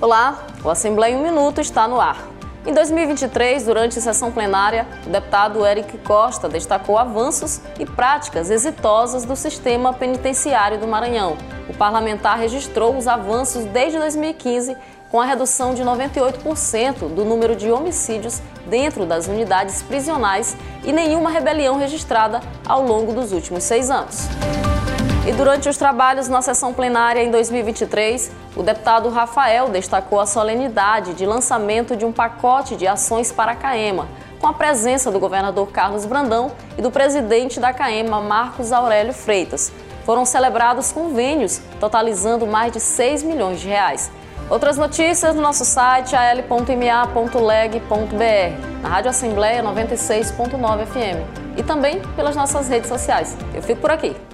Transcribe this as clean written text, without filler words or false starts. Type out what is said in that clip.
Olá, o Assembleia em 1 Minuto está no ar. Em 2023, durante a sessão plenária, o deputado Eric Costa destacou avanços e práticas exitosas do sistema penitenciário do Maranhão. O parlamentar registrou os avanços desde 2015, com a redução de 98% do número de homicídios dentro das unidades prisionais e nenhuma rebelião registrada ao longo dos últimos 6 anos. E durante os trabalhos na sessão plenária em 2023, o deputado Rafael destacou a solenidade de lançamento de um pacote de ações para a CAEMA, com a presença do governador Carlos Brandão e do presidente da CAEMA, Marcos Aurélio Freitas. Foram celebrados convênios totalizando mais de 6 milhões de reais. Outras notícias no nosso site al.ma.leg.br, na Rádio Assembleia 96.9 FM e também pelas nossas redes sociais. Eu fico por aqui.